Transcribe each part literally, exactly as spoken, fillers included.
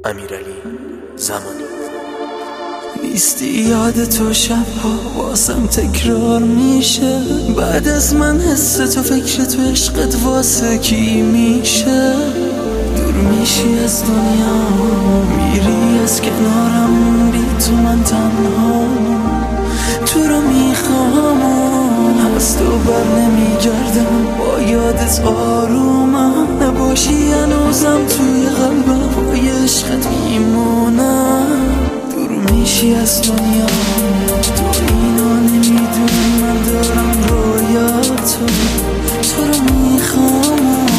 امیرعلی زمانی. نیستی یاد تو شبها واسم تکرار میشه، بعد از من حس تو فکر تو عشقت واسه کی میشه؟ دور میشی از دنیا میری از کنارم، بی تو من تنها تو رو میخوام، از تو بر نمیگردم با یادت آرومم، نباشی هنوزم توی قلبم پای عشقت میمونم. دور میشی از دنیا تو اینا نمیدونی من دارم رویاتو، تو رو میخوام.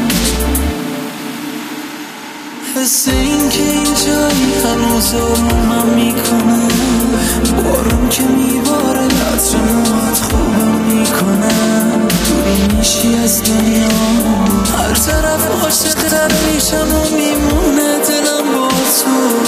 حس این که این جایی هنوز آرومم میکنه، بارون که میباره عطر موهات خوبم میکنه. دوری میشی از دنیا هر طرف عاشق تر میشم و میمونه دلم با تو.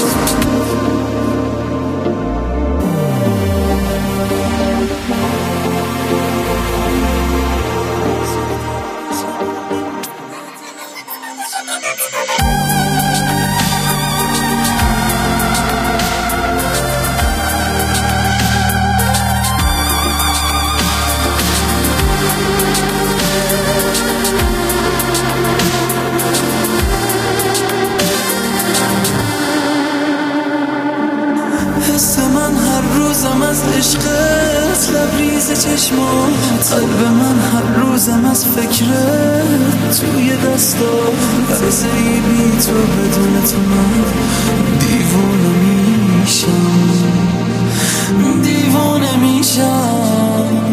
حس من هر روزم از عشقت، لبریز چشمات، قلب من هر روزم از فکرت توی دستات. لحظه ای بی تو بدون تو من دیوونه میشم، دیوونه میشم.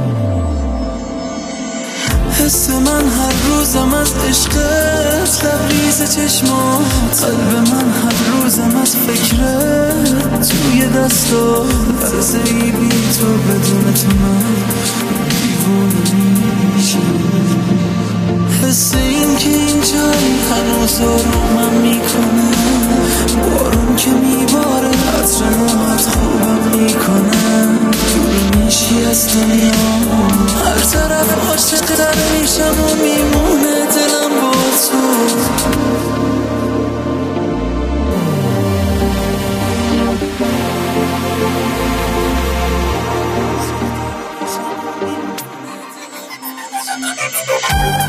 حس من هر روزم از عشقت، لبریز چشمات، قلب من هر روزم از فکرت توی دستات. لحظه ای بی تو بدون تو من دیوونه میشم. حس این که این جایی هنوز آرومم میکنه، بارون که میباره عطر موهات خوبم میکنه. دور میشی از دنیا هر طرف عاشق تر میشم و میمونه دلم با تو.